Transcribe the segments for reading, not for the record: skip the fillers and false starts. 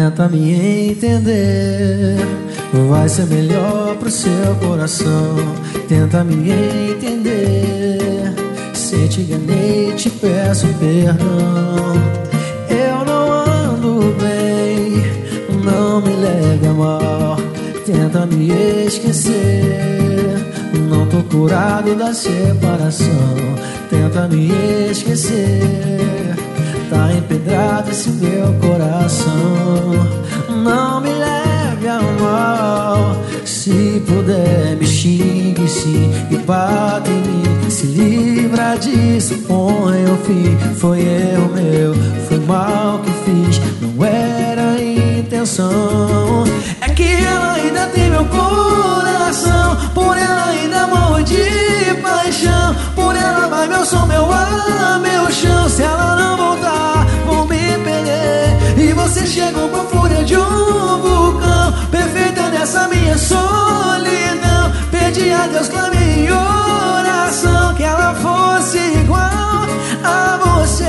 Tenta me entender, vai ser melhor pro seu coração. Tenta me entender, se te enganei te peço perdão. Eu não ando bem, não me leve a mal. Tenta me esquecer, não tô curado da separação. Tenta me esquecer, tá empedrado esse meu coração. Não me leve a mal, se puder me xingue sim e bata em mim. Se livra disso, põe o fim. Foi erro meu, foi mal que fiz, não era a intenção. É que ela ainda tem meu coração, por ela ainda morro de paixão. Por ela vai meu som, meu ar, meu chão. Se ela não voltar, vou me perder. E você chegou com a fúria de um vulcão, perfeita nessa minha solidão. Pedi a Deus, clamei em oração, que ela fosse igual a você.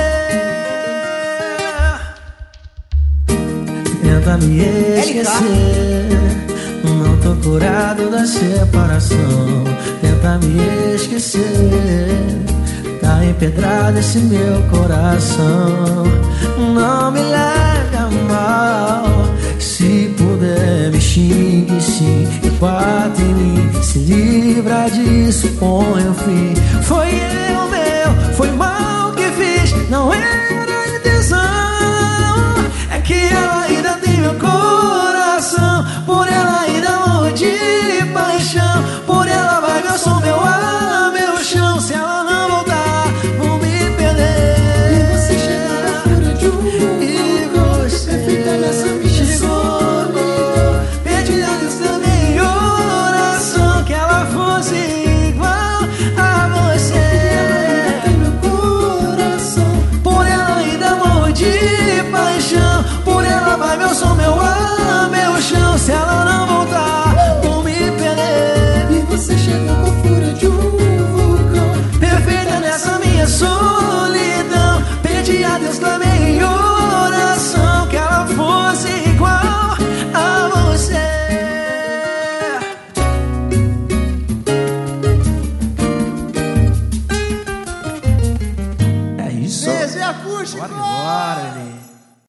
Tenta me esquecer, não tô curado da separação. Tenta me esquecer, tá empedrado esse meu coração. Não me leve a mal, se puder me xingue sim e bate em mim. Se livra disso, põe o fim. Foi eu meu, foi mal que fiz, não é